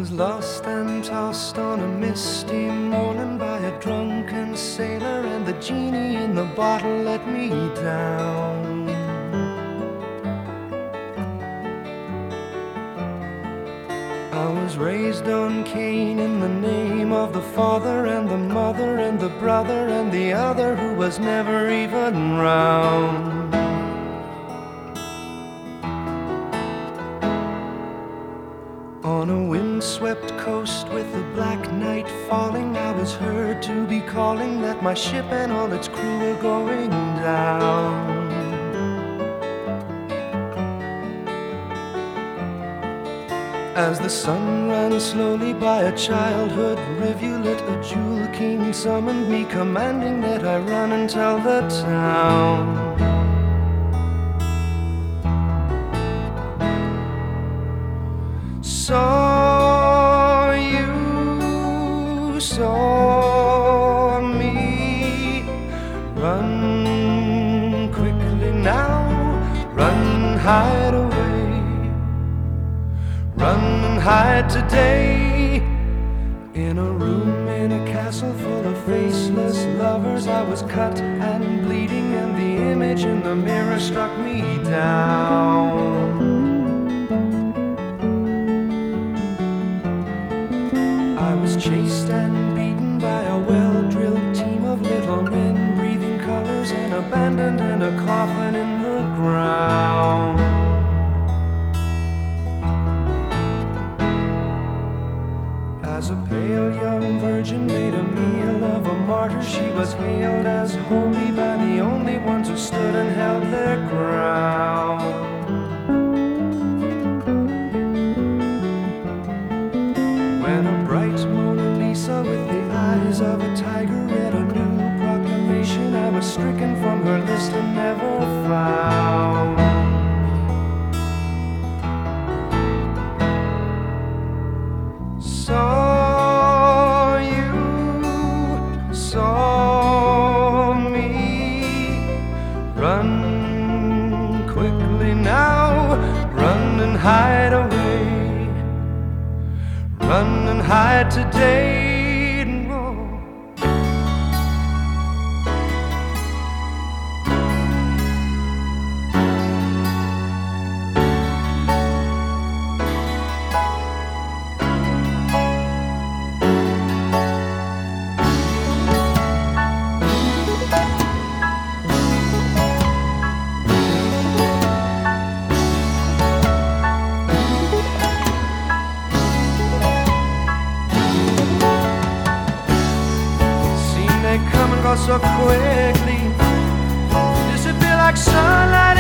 was lost and tossed on a misty morning by a drunken sailor, and the genie in the bottle let me down. I was raised on Cain in the name of the father and the mother and the brother and the other who was never even round. On a windswept coast with the black night falling, I was heard to be calling that my ship and all its crew were going down. As the sun ran slowly by a childhood rivulet, a jewel king summoned me, commanding that I run and tell the town. Saw you, saw me, run quickly now, run and hide away. Run and hide today. In a room in a castle full of faceless lovers, I was cut and bleeding, and the image in the mirror struck me down. I was chased and beaten by a well-drilled team of little men, breathing colors, and abandoned in a coffin in the ground. As a pale young virgin made a meal of a martyr, she was hailed as holy by the only ones who stood and held their ground. When a bright Mona Lisa with the eyes of a tiger read a new proclamation, I was stricken from her list and never found. Saw you, saw me, run quickly now, run and hide away, run and hide today. Come and go so quickly, disappear like sunlight.